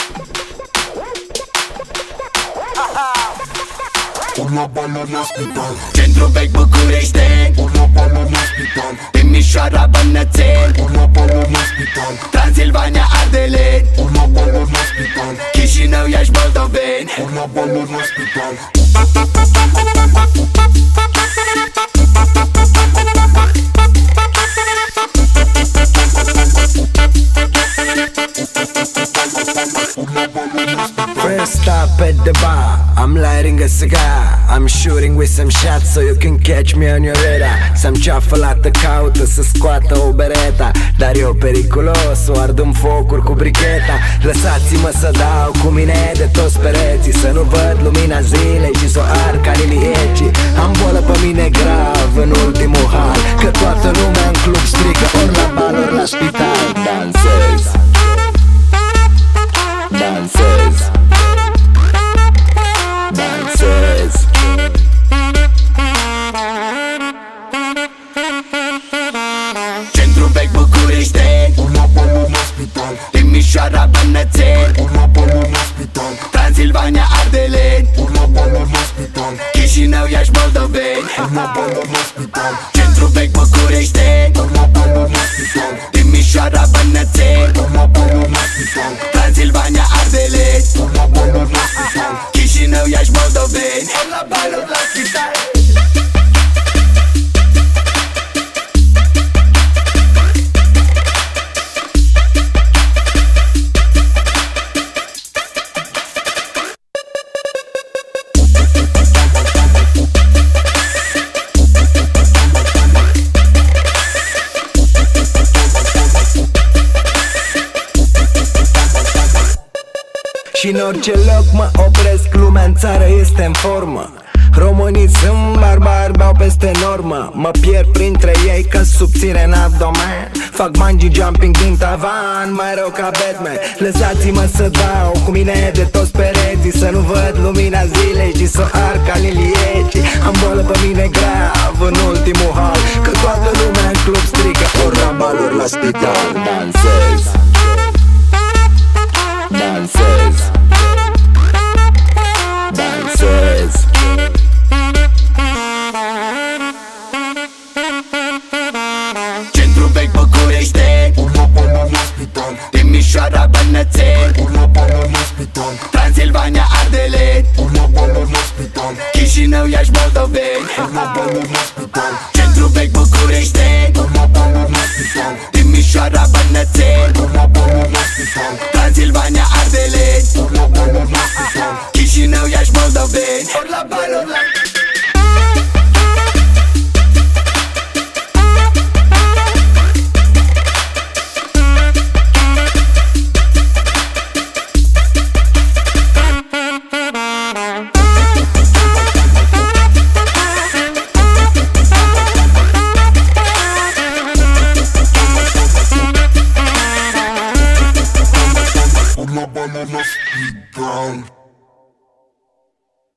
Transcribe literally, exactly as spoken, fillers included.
Urla bală la spital, Centru vechi Bucureșteni, urla bală la spital, Timișoara, Bănățeni, urla bală la spital, Transilvania, Ardeleni, urla bală la spital, Chișinău, Iași, Moldoveni, urla bală la spital. First stop at the bar, I'm lighting a cigar, I'm shooting with some shots so you can catch me on your radar. Să-mi ceafă lată caută să scoată o bereta, dar eu periculos o ard în focuri cu bricheta. Lăsați-mă să dau cu mine de toți pereții, să nu văd lumina zilei și s-o ard ca liliecii. Am bolă pe mine grav în ultimul hal, că toată lumea în club strică ori la bal, ori la spital. Dansez, dansez, dansez. Centru vechi Bucureșteni, Urla bală la spital, Timișoara, Bănățeni, urla bală la spital, Transilvania, Ardeleni, urla bală la spital, Chișinău, Iași, Moldoveni, urla bală la spital, Centru vechi Bucureșteni, urla bală la spital, Timișoara, Bănățeni, urla bală la spital, Transilvania, Ardeleni, urla bală la spital. Chișinău, Iași, Moldoveni, urla bală la spital. Și în orice loc mă opresc, lumea în țară este în formă. Românii sunt barbari, beau peste normă. Mă pierd printre ei ca subțire în abdomen. Fac bungee jumping din tavan, mai rău ca Batman. Lăsați-mă să dau cu mine de toți pereții, să nu văd lumina zilei și să arc ca liliecii. Am bolă pe mine grav în ultimul hal, că toată lumea în club strică ori la bal, ori la spital. Dansez, dansez, dansez. Centru vechi Bucureșteni, Urla bală la spital, Timișoara, Bănățeni, urla bală la spital, Transilvania, Ardeleni, urla bală la spital, Chișinău, Iași, Moldoveni, urla bală la spital, Centru vechi Bucureșteni, urla bală la spital, Timișoara, Bănățeni, urla bală la spital, Transilvania, Ardeleni, urla bală la spital. Chișinău, Iași, Moldoveni, urla bală la